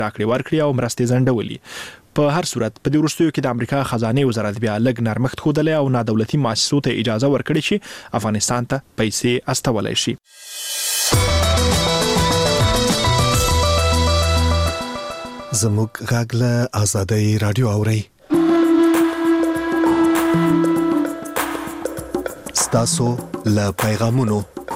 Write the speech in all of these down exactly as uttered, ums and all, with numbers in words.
راکړې ورکړې او مرستې ځنډولې. په هر صورت په دې وروستیو کې د امریکا خزانه وزارت بیا لږ نرمښت ښودلی او نادولتي مؤسسو ته اجازه ورکړې چې افغانستان ته پیسې استولی شي. زموږ غږ له آزادۍ رادیو اورئ. ستاسو له پیغامونو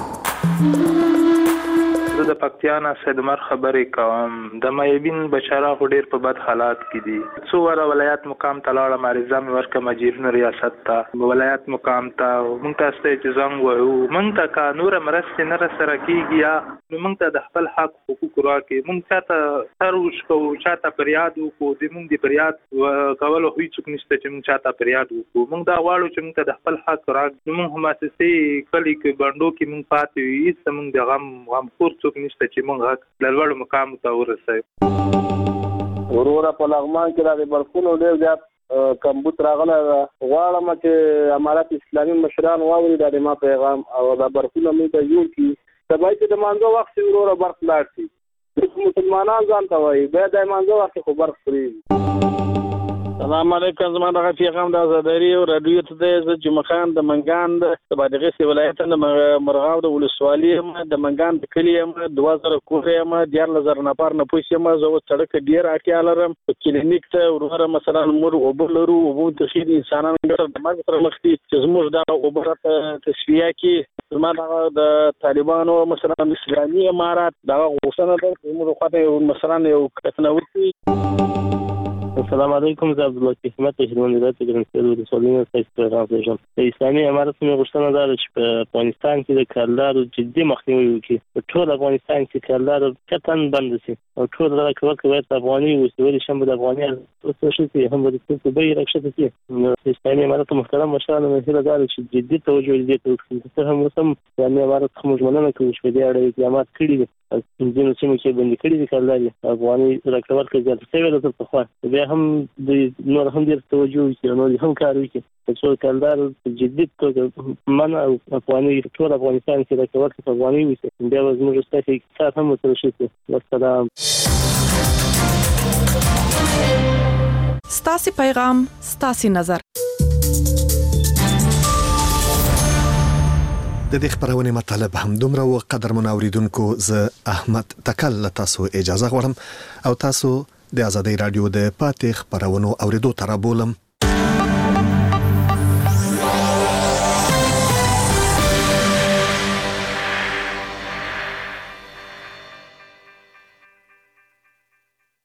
زه د پکتیا نه سیدمر خبرې کوم. د مایبین بشرا خو ډېر په بد حالات کې دي. څو واره ولایت مقام ته لاړم، عریضه مې ورکړه مجیرونو ریاست ته، ولایت مقام ته. موږ ته ستاسو چې زنګ وایو، موږ ته که نوره مرستې نه راسره کېږي یا نو موږ ته د خپل حق حقوق راکړي. موږ چاته سر وشکوو، چاته فریاد وکړو. د موږ د فریاد کولو خو هېڅوک نشته چې موږ چاته فریاد وکړو. موږ دا غواړو چې موږ ته د خپل حق راکړي. نو موږ مؤسسې کلي کې بڼډو کې موږ پاتې یو، هېڅ موږ د غم غمخور څوک نشته چې موږ حق له لوړو مقامو ته ورسوي. وروره په لغمان کې د برخونو ډېر زیات کمبود راغلی ده. غواړم چې امارت اسلامي مشران واوري دا د ما پیغام او دا برخونه موږ ته جوړ کړي. سبا چې د مانځه وخت شي وروره برق لاړ شي. مسلمانان ځان ته وایي باید د مانځه وخت خو برق پرېږدي. سلام علیکم. زما دغه پیغام د آزادۍ راډیو ته دی. زه جمعه خان د منګان د بادغیس ولایت د مرغاو د ولسوالۍ یم. د منګان د کلي یم. دوه زره کور یم. دیارلس زره نفر نفوس یم. زه اوس سړک ډېر اړتیا لرم. په کلینیک ته وروره مثلا موږ اوبه لرو. اوبو تخیل انسانان د مرګ سره مخ دي چې زموږ دغه اوبه راته تصفیه کړي. زما دغه د طالبانو مثلا اسلامي امارات دغه غوښتنه ده چې موږ خواته مثلا یو کتنه وکړي. السلام علیکم. زه عبداللطیف احمد تهران ولایت ګرمسیر ولسوالۍ نه تاسو پیغام لرم. د اسلامي امارت مې غوښتنه ده چې په افغانستان کې د کارګرانو جدي مخنیوي وکړي. په ټول افغانستان کې کارګر کتن بند شي او ټول دغه کول کوي چې افغاني وسیلې شم د افغاني څه شي هم د څه به یې راکشته شي. اسلامي امارت محترم مشرانو مې هیله ده چې جدي توجه دې ته وکړي. څه هم سم اسلامي امارت موږ مننه کوو چې دې اړه اقدامات کړي دي. ځینو سیمو کې بندي کړي دي کارګر افغاني راکړل کې زیات شوی ده. په خو بیا هم د نور هم ډېر توجه وکړي نو هم کار وکړي چې کارګر جدي توګه منع او افغاني ټول افغانستان کې راکړل کې افغاني وي. بیا زموږ ستاسو اقتصاد هم مترشي شي. والسلام. ستاسو پیغام ستاسو نظر. د دې خبرونه مطلب هم دومره و. قدرمن اوریدونکو، زه احمد تکل تاسو اجازه غواړم او تاسو د آزادۍ رادیو د پاتې خبرونو اوریدو ته رابولم.